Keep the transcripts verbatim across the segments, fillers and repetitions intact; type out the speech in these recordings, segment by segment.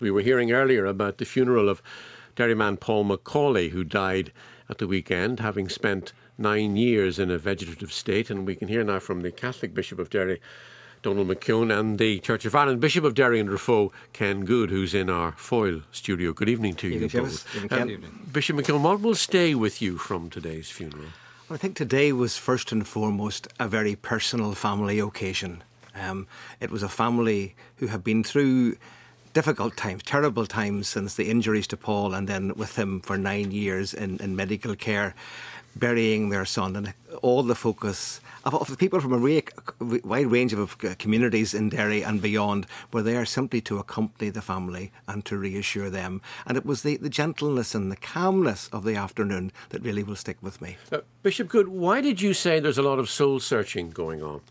We were hearing earlier about the funeral of Derryman Paul Macaulay, who died at the weekend, having spent nine years in a vegetative state. And we can hear now from the Catholic Bishop of Derry, Donald McKeown, and the Church of Ireland Bishop of Derry and Raphoe, Ken Good, who's in our Foyle studio. Good evening to you both. Um, Bishop McKeown, what will stay with you from today's funeral? Well, I think today was first and foremost a very personal family occasion. Um, it was a family who have been through difficult times, terrible times since the injuries to Paul, and then with him for nine years in, in medical care, burying their son. And all the focus of, of the people from a re- wide range of communities in Derry and beyond were there simply to accompany the family and to reassure them. And it was the, the gentleness and the calmness of the afternoon that really will stick with me. Uh, Bishop Good, why did you say there's a lot of soul searching going on?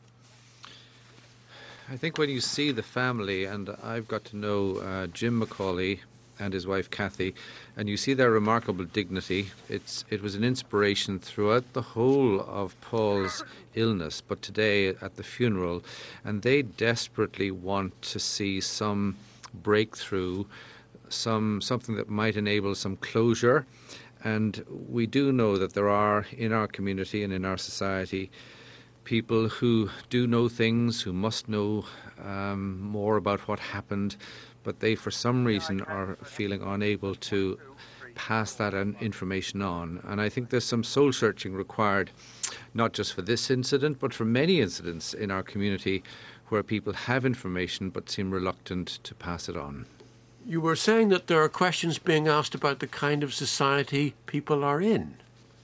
I think when you see the family, and I've got to know uh, Jim Macaulay and his wife Kathy, and you see their remarkable dignity, it's it was an inspiration throughout the whole of Paul's illness, but today at the funeral, and they desperately want to see some breakthrough, some something that might enable some closure. And we do know that there are in our community and in our society people who do know things, who must know um, more about what happened, but they for some reason are feeling unable to pass that information on. And I think there's some soul searching required, not just for this incident, but for many incidents in our community where people have information but seem reluctant to pass it on. You were saying that there are questions being asked about the kind of society people are in.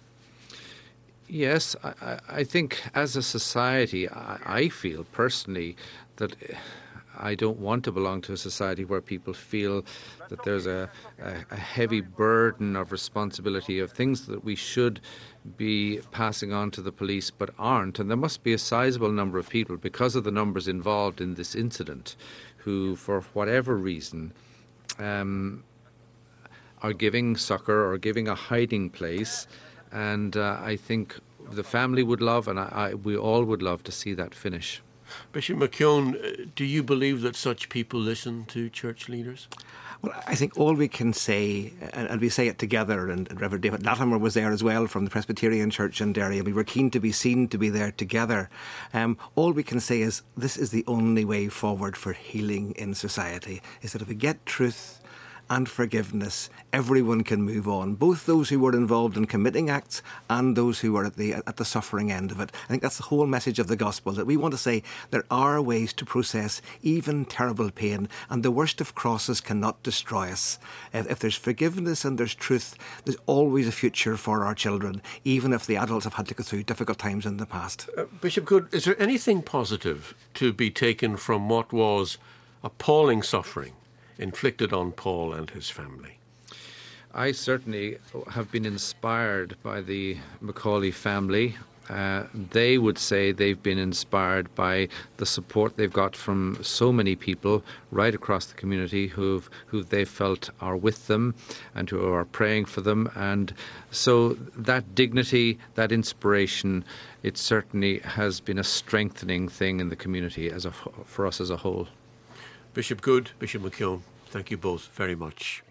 Yes, I, I think as a society, I, I feel personally that I don't want to belong to a society where people feel that there's a, a, a heavy burden of responsibility of things that we should be passing on to the police but aren't. And there must be a sizable number of people, because of the numbers involved in this incident, who, for whatever reason, um, are giving succour or giving a hiding place. And uh, I think the family would love, and I, I, we all would love to see that finish. Bishop McKeown, do you believe that such people listen to church leaders? Well, I think all we can say, and we say it together, and Reverend David Latimer was there as well from the Presbyterian Church in Derry, and we were keen to be seen to be there together. Um, all we can say is this is the only way forward for healing in society, is that if we get truth and forgiveness, everyone can move on, both those who were involved in committing acts and those who were at the at the suffering end of it. I think that's the whole message of the gospel, that we want to say there are ways to process even terrible pain, and the worst of crosses cannot destroy us. If, if there's forgiveness and there's truth, there's always a future for our children, even if the adults have had to go through difficult times in the past. Uh, Bishop Good, is there anything positive to be taken from what was appalling suffering inflicted on Paul and his family? I certainly have been inspired by the Macaulay family. Uh, they would say they've been inspired by the support they've got from so many people right across the community who've who they felt are with them and who are praying for them. And so that dignity, that inspiration, it certainly has been a strengthening thing in the community as a, for us as a whole. Bishop Good, Bishop McKeown, thank you both very much.